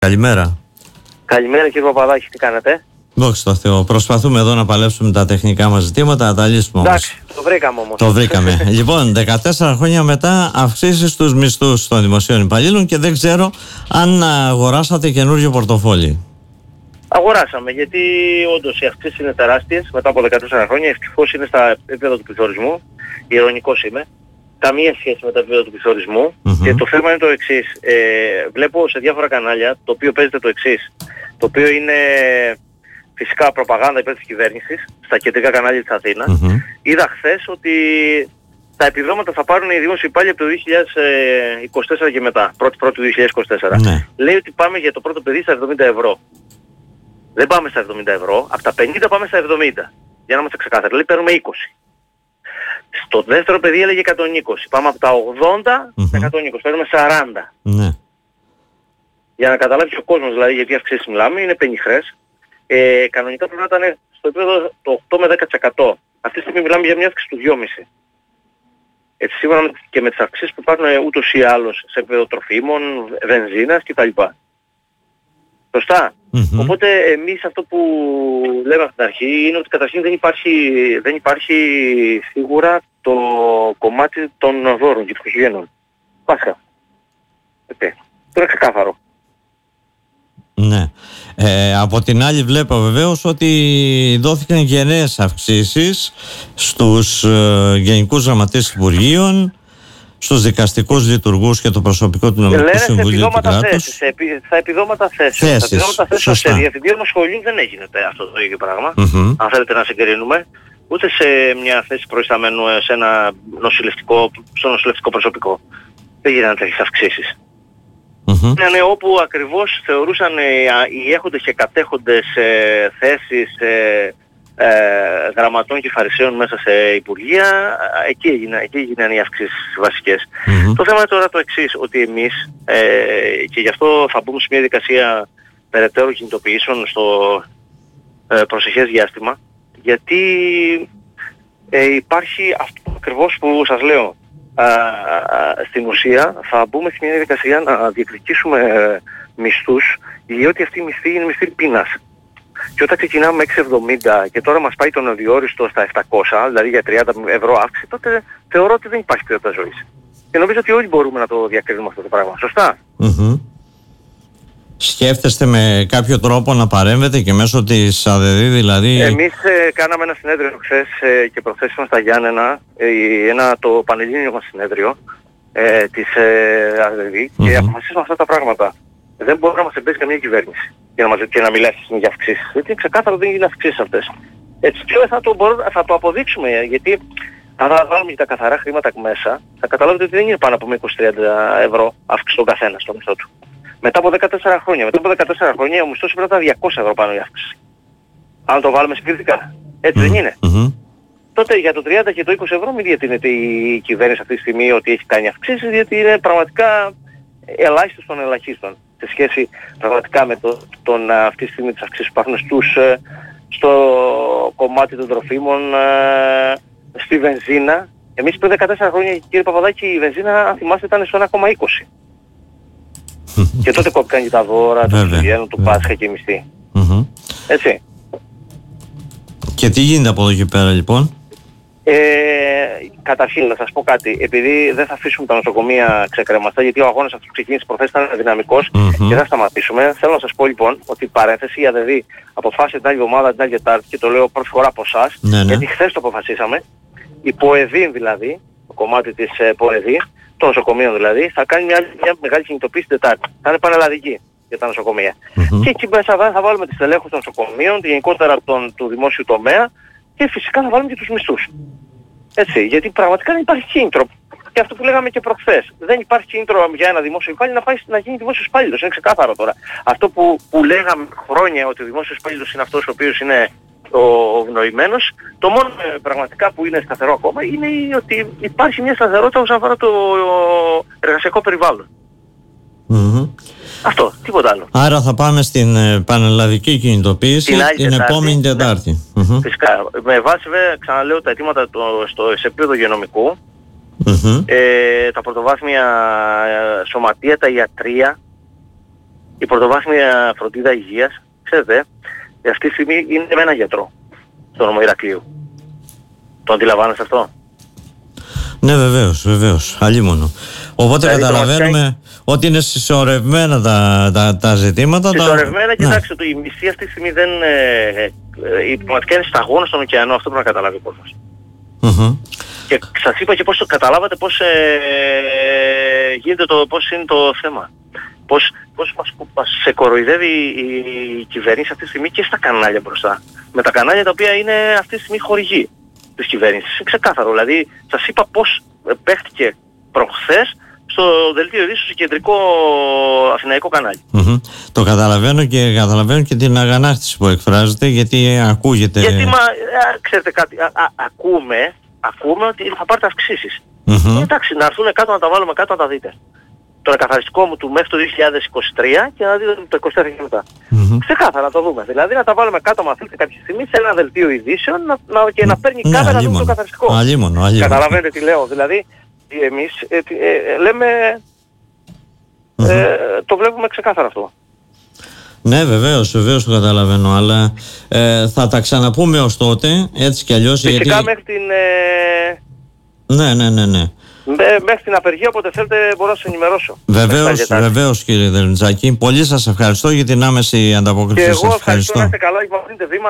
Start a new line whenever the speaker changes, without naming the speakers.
Καλημέρα.
Καλημέρα κύριε Παπαδάκη, τι κάνετε?
Δόξα τω Θεώ. Προσπαθούμε εδώ να παλέψουμε τα τεχνικά μας ζητήματα, να τα λύσουμε όμως.
Εντάξει, το βρήκαμε όμως.
Το βρήκαμε. Λοιπόν, 14 χρόνια μετά αυξήσεις στους μισθούς των δημοσίων υπαλλήλων και δεν ξέρω αν αγοράσατε καινούργιο πορτοφόλι.
Αγοράσαμε, γιατί όντως οι αυξήσεις είναι τεράστιες μετά από 14 χρόνια. Ευτυχώς είναι στα επίπεδα του πληθωρισμού. Ειρωνικός είμαι. Καμία σχέση με τα επίπεδα του πληθωρισμού. Και το θέμα είναι το εξής. Βλέπω σε διάφορα κανάλια το οποίο παίζεται το εξής. Το οποίο είναι φυσικά προπαγάνδα υπέρ της κυβέρνησης στα κεντρικά κανάλια της Αθήνας. Είδα χθες ότι τα επιδόματα θα πάρουν οι δημόσιοι υπάλληλοι από το 2024 και μετά. 1η του 2024.
Ναι.
Λέει ότι πάμε για το πρώτο παιδί στα 70 ευρώ. Δεν πάμε στα 70 ευρώ, από τα 50 πάμε στα 70. Για να είμαστε ξεκάθαροι, δηλαδή παίρνουμε 20. Στο δεύτερο παιδί έλεγε 120. Πάμε από τα 80 στα 120, παίρνουμε 40.
Ναι.
Για να καταλάβει ο κόσμος δηλαδή γιατί αυξήσεις μιλάμε, είναι πενιχρές. Κανονικά πρέπει να ήταν στο επίπεδο το 8 με 10%. Αυτή τη στιγμή μιλάμε για μια αύξηση του 2,5. Έτσι σύμφωνα και με τις αυξήσεις που υπάρχουν ούτως ή άλλως σε επίπεδο τροφίμων, βενζίνας κτλ. Σωστά. Οπότε εμείς αυτό που λέμε από την αρχή είναι ότι καταρχήν δεν υπάρχει σίγουρα το κομμάτι των δώρων και των Χριστουγέννων. Πάσχα. Αυτό είναι ξεκάθαρο.
Ναι. Από την άλλη βλέπω βεβαίως ότι δόθηκαν γενναίες αυξήσεις στους γενικούς γραμματείς υπουργείων, στους δικαστικούς λειτουργούς και το προσωπικό του νομικού συμβουλίου του κράτους.
Στα επιδόματα θέσεων. Στα επιδόματα θέσεων σε διευθυντήριο σχολείου δεν έγινε αυτό το ίδιο πράγμα. Αν θέλετε να συγκρίνουμε. Ούτε σε μια θέση προϊσταμένου σε ένα στο νοσηλευτικό προσωπικό. Δεν γίνανε τέτοιες αυξήσεις. Είναι όπου ακριβώς θεωρούσαν οι έχοντες και κατέχοντες θέσεις γραμματών και φαρισαίων μέσα σε υπουργεία, εκεί έγιναν οι αυξήσεις βασικές. Το θέμα είναι τώρα το εξής, ότι εμείς, και γι' αυτό θα μπούμε σε μια δικασία περαιτέρω κινητοποιήσεων στο προσεχές διάστημα, γιατί υπάρχει αυτό ακριβώς που σας λέω. Στην ουσία θα μπούμε σε μια διαδικασία να διεκδικήσουμε μισθούς, διότι αυτή η μισθή είναι μισθή πείνας. Και όταν ξεκινάμε με 6,70 και τώρα μας πάει τον αδιόριστο στα 700, δηλαδή για 30 ευρώ αύξηση, τότε θεωρώ ότι δεν υπάρχει ποιότητα ζωής. Και νομίζω ότι όλοι μπορούμε να το διακρίνουμε αυτό το πράγμα. Σωστά. Σκέφτεστε με κάποιο τρόπο να παρέμβετε και μέσω της ΑΔΔ δηλαδή? Εμείς κάναμε ένα συνέδριο χθες και προχθές στα Γιάννενα, το πανελλήνιο μας συνέδριο της ΑΔΔ και αποφασίσαμε αυτά τα πράγματα. Δεν μπορεί να μας εμπέσει καμία κυβέρνηση και να μιλάσει για αυξήσεις. Γιατί είναι ξεκάθαρο δεν είναι αυξήσεις αυτές. Έτσι και θα το αποδείξουμε, γιατί αν βάλουμε τα καθαρά χρήματα μέσα, θα καταλάβετε ότι δεν είναι πάνω από 20-30 ευρώ αύξηση τον καθένα στο μισθό του. Μετά από 14 χρόνια. Μετά από 14 χρόνια ο μισθός πρέπει να ήταν 200 ευρώ πάνω η αύξηση. Αν το βάλουμε συγκριτικά. Έτσι δεν είναι? Τότε για το 30 και το 20 ευρώ μην διατείνεται η κυβέρνηση αυτή τη στιγμή ότι έχει κάνει αυξήσεις, διότι είναι πραγματικά ελάχιστος των ελαχίστων. Σε σχέση πραγματικά με αυτή τη στιγμή τις αυξήσεις που υπάρχουν στο κομμάτι των τροφίμων, στη βενζίνα. Εμείς πριν 14 χρόνια, κύριε Παπαδάκη, η βενζίνα, αν θυμάστε, ήταν στο 1,20. Και τότε κόπηκαν και τα δώρα, του Χριστουγέννου, του Πάσχα και η μισθή. Έτσι. Και τι γίνεται από εδώ και πέρα λοιπόν? Καταρχήν να σας πω κάτι, επειδή δεν θα αφήσουμε τα νοσοκομεία ξεκρεμαστά, γιατί ο αγώνας αυτός που ξεκίνησε προχθές ήταν δυναμικός και δεν θα σταματήσουμε. Θέλω να σας πω λοιπόν ότι η παρένθεση, η ΑΔΔ αποφάσισε την άλλη εβδομάδα, την άλλη Τετάρτη, και το λέω πρώτη φορά από εσάς, γιατί χθες το αποφασίσαμε, η ΠΟΕΔΗ δηλαδή, το κομμάτι της ΠΟΕΔΗ, των νοσοκομείων δηλαδή, θα κάνει μια μεγάλη κινητοποίηση την Τετάρτη. Θα είναι πανελλαδική για τα νοσοκομεία. Και εκεί μέσα θα βάλουμε τις τελέχους των νοσοκομείων, γενικότερα του δημόσιου τομέα, και φυσικά θα βάλουμε και τους μισθούς. Έτσι, γιατί πραγματικά δεν υπάρχει κίνητρο. Και αυτό που λέγαμε και προχθές. Δεν υπάρχει κίνητρο για ένα δημόσιο υπάλληλο να πάει να γίνει δημόσιος υπάλληλος. Είναι ξεκάθαρο τώρα. Αυτό που λέγαμε χρόνια ότι ο δημόσιος υπάλληλος είναι αυτός ο οποίος είναι ο ευνοημένος, το μόνο πραγματικά που είναι σταθερό ακόμα είναι ότι υπάρχει μια σταθερότητα όσον αφορά το εργασιακό περιβάλλον. Αυτό, τίποτα άλλο. Άρα θα πάμε στην πανελλαδική κινητοποίηση την επόμενη Τετάρτη. Φυσικά. Με βάση βέβαια, ξαναλέω, τα αιτήματα σε επίπεδο υγειονομικού, τα πρωτοβάθμια σωματεία, τα ιατρεία, η πρωτοβάθμια φροντίδα υγείας, ξέρετε, αυτή τη στιγμή είναι με έναν γιατρό στο νομό Ηρακλείου. Το αντιλαμβάνεστε αυτό?
Ναι, βεβαίως, αλίμονο. Οπότε δηλαδή, καταλαβαίνουμε ότι είναι συσσωρευμένα τα ζητήματα.
Συσσωρευμένα, κοιτάξτε, η μισή αυτή τη στιγμή δεν... η πραγματικά είναι σταγόνα στον ωκεανό, αυτό πρέπει να καταλάβει ο κόσμος. Και σας είπα και πώς καταλάβατε πώς γίνεται πώς είναι το θέμα. Πώς μας σε κοροϊδεύει η κυβέρνηση αυτή τη στιγμή και στα κανάλια μπροστά. Με τα κανάλια τα οποία είναι αυτή τη στιγμή χορηγοί της κυβέρνησης. Είναι ξεκάθαρο. Δηλαδή σας είπα πώς παίχτηκε προχθές στο δελτίο ειδήσεων στο κεντρικό αθηναϊκό κανάλι.
Το καταλαβαίνω και την αγανάκτηση που εκφράζεται, γιατί ακούγεται...
Γιατί ξέρετε κάτι, ακούμε ότι θα πάρετε αυξήσεις. Εντάξει, να έρθουν κάτω, να τα βάλουμε κάτω, να τα δείτε. Το εκαθαριστικό μου του μέχρι το 2023 και να δείτε το 2024 και μετά. Ξεκάθαρα να το δούμε. Δηλαδή να τα βάλουμε κάτω, αν θέλετε, κάποια στιγμή σε ένα δελτίο ειδήσεων και να παίρνει κάτω να δούμε το καθαριστικό.
Αλίμονο.
Καταλαβαίνετε τι λέω? Δηλαδή εμείς λέμε, το βλέπουμε ξεκάθαρα αυτό.
Ναι, βεβαίως το καταλαβαίνω, αλλά θα τα ξαναπούμε ως τότε, έτσι κι αλλιώς.
Φυσικά
γιατί...
μέχρι την...
Ναι.
Μέχρι την απεργία, όποτε θέλετε μπορώ να σας ενημερώσω.
Βεβαίως κύριε Δελνιτζάκη. Πολύ σας ευχαριστώ για την άμεση ανταπόκριση.
Και εγώ ευχαριστώ, να είστε καλά,